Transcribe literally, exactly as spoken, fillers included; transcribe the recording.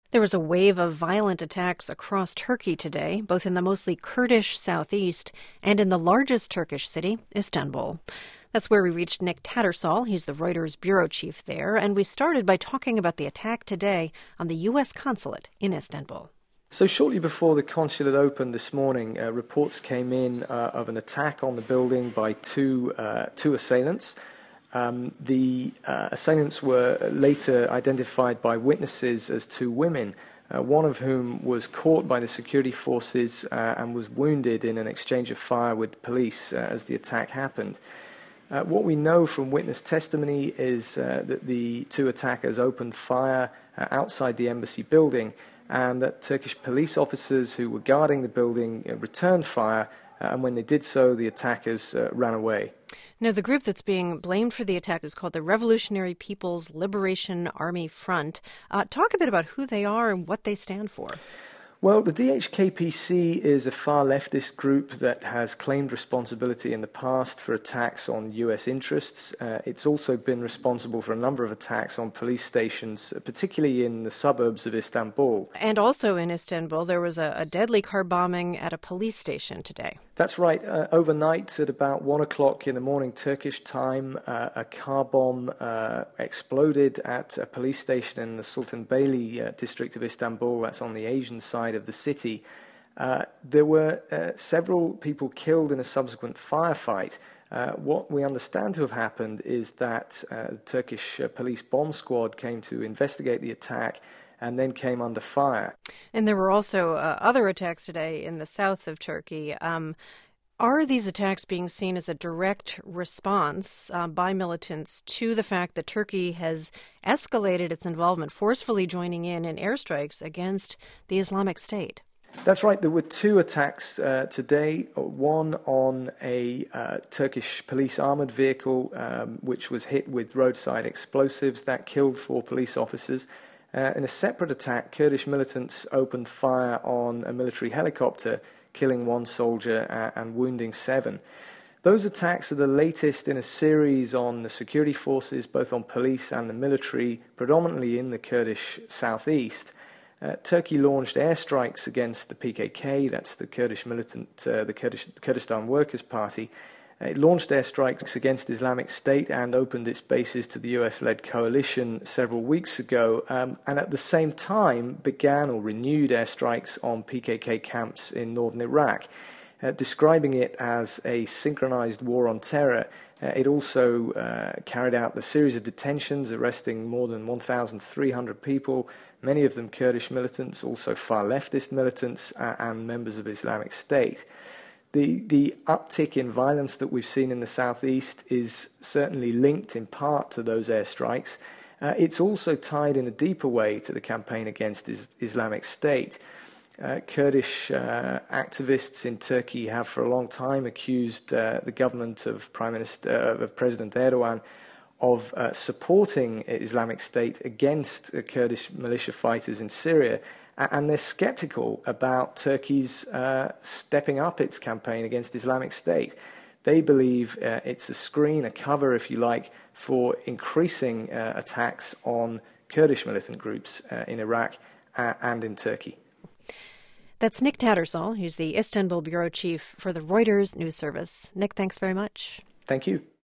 There was a wave of violent attacks across Turkey today, both in the mostly Kurdish southeast and in the largest Turkish city, Istanbul. That's where we reached Nick Tattersall. He's the Reuters bureau chief there, and we started by talking about the attack today on the U S consulate in Istanbul. So shortly before the consulate opened this morning, uh, reports came in uh, of an attack on the building by two uh, two assailants. Um, the uh, assailants were later identified by witnesses as two women, uh, one of whom was caught by the security forces uh, and was wounded in an exchange of fire with police uh, as the attack happened. Uh, what we know from witness testimony is uh, that the two attackers opened fire uh, outside the embassy building, and that Turkish police officers who were guarding the building uh, returned fire, uh, and when they did so, the attackers uh, ran away. Now, the group that's being blamed for the attack is called the Revolutionary People's Liberation Army Front. Uh, talk a bit about who they are and what they stand for. Well, the D H K P C is a far leftist group that has claimed responsibility in the past for attacks on U S interests. Uh, it's also been responsible for a number of attacks on police stations, particularly in the suburbs of Istanbul. And also in Istanbul, there was a, a deadly car bombing at a police station today. That's right. Uh, overnight, at about one o'clock in the morning Turkish time, uh, a car bomb uh, exploded at a police station in the Sultanbeyli uh, district of Istanbul. That's on the Asian side of the city. Uh, there were uh, several people killed in a subsequent firefight. Uh, what we understand to have happened is that uh, the Turkish uh, police bomb squad came to investigate the attack and then came under fire. And there were also uh, other attacks today in the south of Turkey. Um, are these attacks being seen as a direct response uh, by militants to the fact that Turkey has escalated its involvement, forcefully joining in in airstrikes against the Islamic State? That's right. There were two attacks uh, today, one on a uh, Turkish police armoured vehicle, um, which was hit with roadside explosives. That killed four police officers. Uh, in a separate attack, Kurdish militants opened fire on a military helicopter, killing one soldier uh, and wounding seven. Those attacks are the latest in a series on the security forces, both on police and the military, predominantly in the Kurdish southeast. Uh, Turkey launched airstrikes against the P K K, that's the Kurdish militant, uh, the Kurdish, Kurdistan Workers' Party. It launched airstrikes against Islamic State and opened its bases to the U S-led coalition several weeks ago, um, and at the same time began or renewed airstrikes on P K K camps in northern Iraq, uh, describing it as a synchronized war on terror. Uh, it also uh, carried out a series of detentions, arresting more than one thousand three hundred people, many of them Kurdish militants, also far leftist militants, uh, and members of Islamic State. The, the uptick in violence that we've seen in the southeast is certainly linked in part to those airstrikes. Uh, it's also tied in a deeper way to the campaign against is, Islamic State. Uh, Kurdish uh, activists in Turkey have for a long time accused uh, the government of Prime Minister uh, of President Erdogan of uh, supporting Islamic State against uh, Kurdish militia fighters in Syria. And they're skeptical about Turkey's uh, stepping up its campaign against Islamic State. They believe uh, it's a screen, a cover, if you like, for increasing uh, attacks on Kurdish militant groups uh, in Iraq uh, and in Turkey. That's Nick Tattersall. He's the Istanbul bureau chief for the Reuters news service. Nick, thanks very much. Thank you.